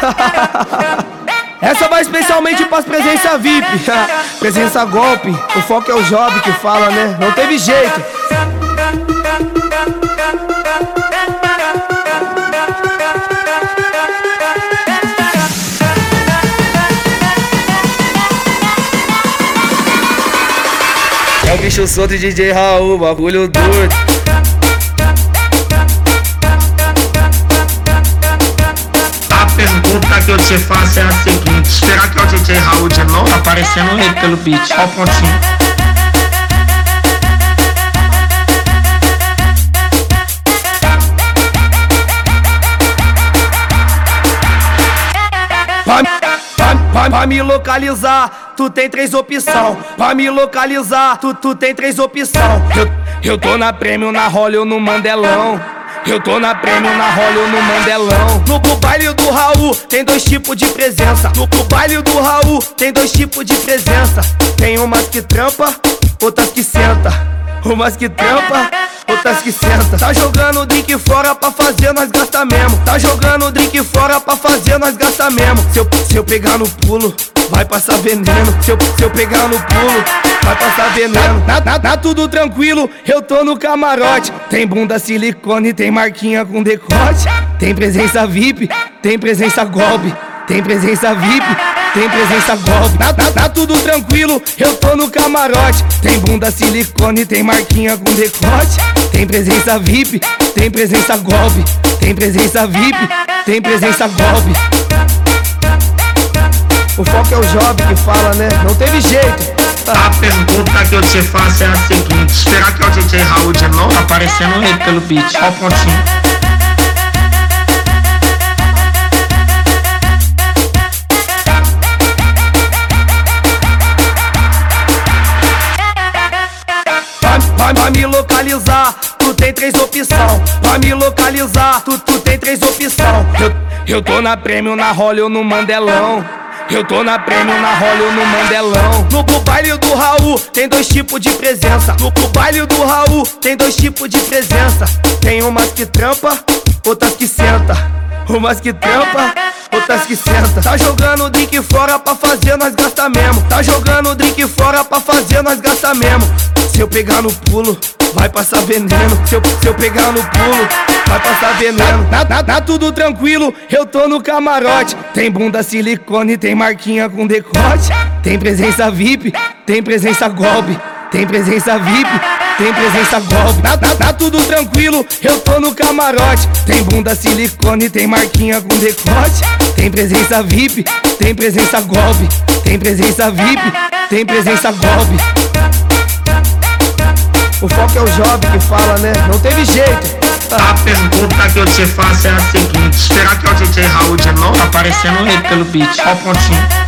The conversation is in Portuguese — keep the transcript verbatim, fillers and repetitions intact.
Essa vai especialmente pras presença V I P. Presença golpe, o foco é o job que fala, né? Não teve jeito. É o bicho solto D J Raul, bagulho doido. A pergunta que eu te faço é a seguinte: será que é o D J Raul de novo? Aparecendo ele pelo beat. Ó o pontinho. Pra, pra, pra, pra me localizar, tu tem três opções. Pra me localizar, tu, tu tem três opções. Eu, eu tô na Prêmio, na Rolha ou no Mandelão. Eu tô na Prêmio, na Rolha ou no Mandelão. No, no baile do Raul tem dois tipos de presença. No, no baile do Raul tem dois tipos de presença. Tem umas que trampa, outras que senta. Umas que trampa, outras que senta. Tá jogando o drink fora pra fazer nós gasta mesmo. Tá jogando o drink fora pra fazer nós gasta mesmo. Se eu, se eu pegar no pulo, vai passar veneno. Se eu, se eu pegar no pulo, vai passar veneno. Tá, tá, tá tudo tranquilo, eu tô no camarote. Tem bunda silicone, tem marquinha com decote. Tem presença V I P, tem presença golpe. Tem presença V I P, tem presença golpe. Tá, tá, tá tudo tranquilo, eu tô no camarote. Tem bunda silicone, tem marquinha com decote. Tem presença V I P, tem presença golpe. Tem presença V I P, tem presença golpe. O foco é o job que fala, né? Não teve jeito. A pergunta que eu te faço é a seguinte: será que é o D J Raul de novo? Aparecendo ele pelo beat. Ó o pontinho. Pra, pra me localizar, tu tem três opções. Pra me localizar, tu, tu tem três opções. Eu, eu tô na Prêmio, na Rolha ou no Mandelão. Eu tô na Prêmio, na Rolha ou no Mandelão. No, no baile do Raul tem dois tipos de presença. No, no baile do Raul tem dois tipos de presença. Tem umas que trampa, outras que senta. Umas que trampa, outras que senta. Tá jogando o drink fora pra fazer nós gasta mesmo. Tá jogando o drink fora pra fazer nós gasta mesmo. Se eu pegar no pulo, vai passar veneno. Se eu, se eu pegar no pulo, vai passar veneno. Tá, tá, tá tudo tranquilo, eu tô no camarote. Tem bunda silicone, tem marquinha com decote. Tem presença V I P, tem presença golpe. Tem presença V I P, tem presença golpe. Tá, tá, tá tudo tranquilo, eu tô no camarote. Tem bunda silicone, tem marquinha com decote. Tem presença V I P, tem presença golpe. Tem presença V I P, tem presença golpe. O foco é o job que fala, né? Não teve jeito. A pergunta que eu te faço é a seguinte: será que é o D J Raul de novo? Aparecendo ele pelo beat. Ó o pontinho.